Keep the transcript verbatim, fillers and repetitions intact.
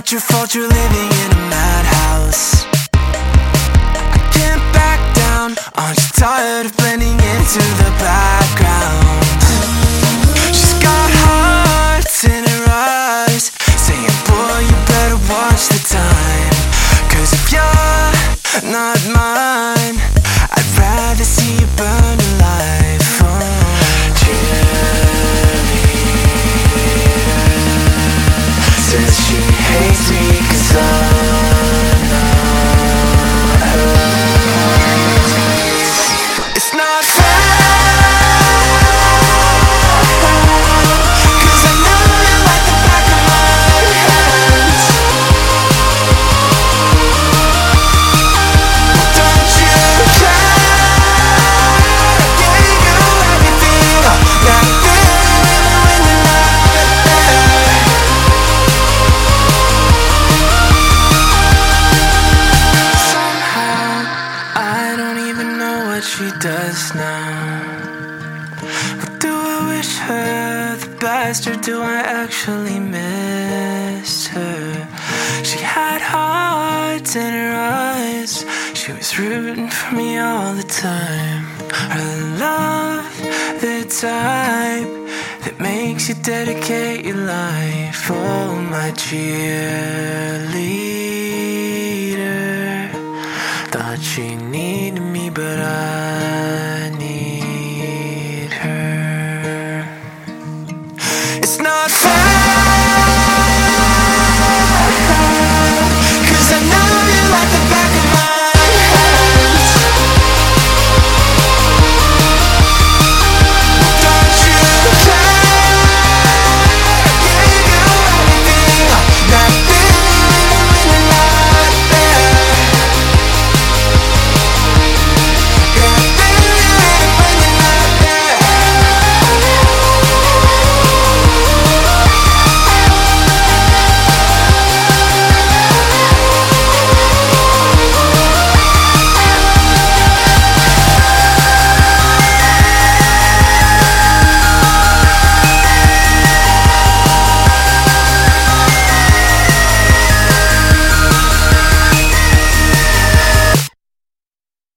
not your fault you're living in a madhouse. I can't back down. Aren't you tired of blending into the background? She's got hearts in her eyes, saying, boy, you better watch the time. Cause if you're not mine, I'd rather see you burn alive. Oh, cheerleader says she hates me cause I'm not hers. It's not fair, cause I know you like the back of my hands. Don't you care? I gave you everything, now you're feeling when you're not there. Somehow, I don't even know what she does now. But do I wish her the best, or do I actually miss her? She had hearts in her eyes, she was rooting for me all the time. Her love, the type that makes you dedicate your life. Oh, my cheerleader, thought she needed me, but I